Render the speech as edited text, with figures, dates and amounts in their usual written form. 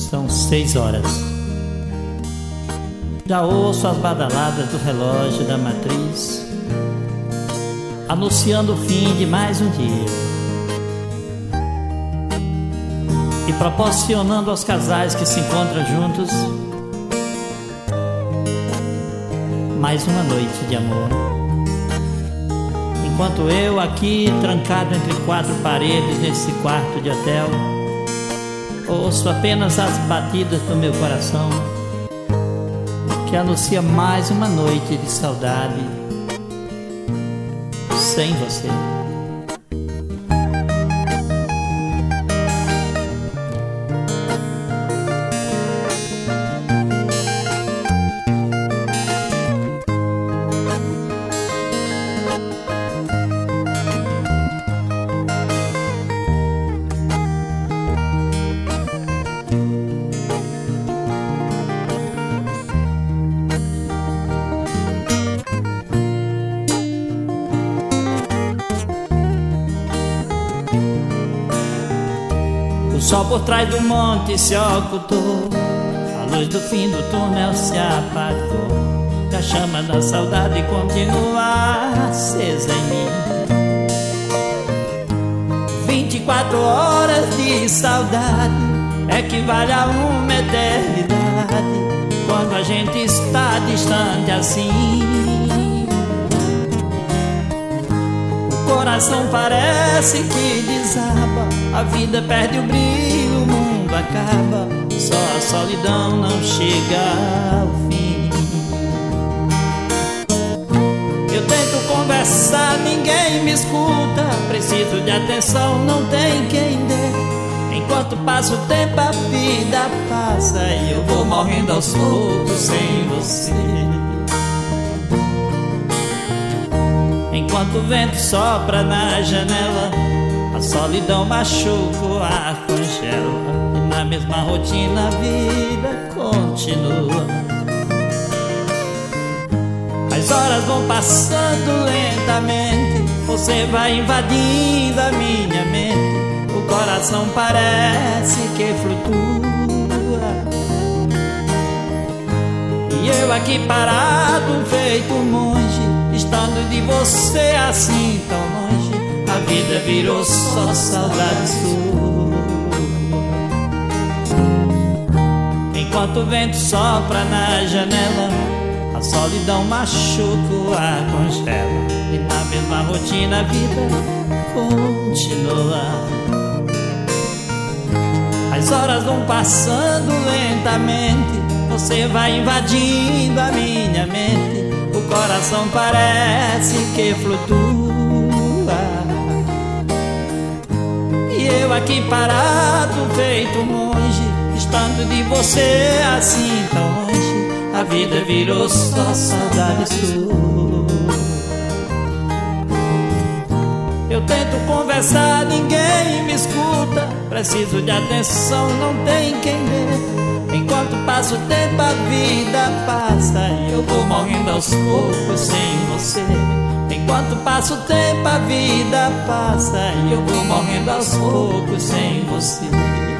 São 6 horas. Já ouço as badaladas do relógio da matriz, anunciando o fim de mais um dia e proporcionando aos casais que se encontram juntos mais uma noite de amor. Enquanto eu aqui, trancado entre 4 paredes nesse quarto de hotel, ouço apenas as batidas do meu coração, que anuncia mais uma noite de saudade sem você. O sol por trás do monte se ocultou, a luz do fim do túnel se apagou, e a chama da saudade continua acesa em mim. 24 horas de saudade equivale a uma eternidade quando a gente está distante assim. O coração parece que desaba, a vida perde o brilho, o mundo acaba, só a solidão não chega ao fim. Eu tento conversar, ninguém me escuta, preciso de atenção, não tem quem dê. Enquanto passa o tempo a vida passa e eu vou morrendo aos poucos sem você. Enquanto o vento sopra na janela, a solidão machuca, o ar congela, e na mesma rotina a vida continua. As horas vão passando lentamente, você vai invadindo a minha mente, o coração parece que flutua. E eu aqui parado feito um monge, estando de você assim tão longe, a vida virou só saudade sua. Enquanto o vento sopra na janela, a solidão machuca, o ar congela, e na mesma rotina a vida continua. As horas vão passando lentamente, você vai invadindo a minha mente, o coração parece que flutua. E eu aqui parado feito um monge, estando de você assim tão longe, a vida virou só saudade sua. Eu tento conversar, ninguém me escuta, preciso de atenção, não tem quem dê. Enquanto passa o tempo a vida passa e eu vou morrendo aos poucos sem você. Enquanto passa o tempo a vida passa e eu vou morrendo aos poucos sem você.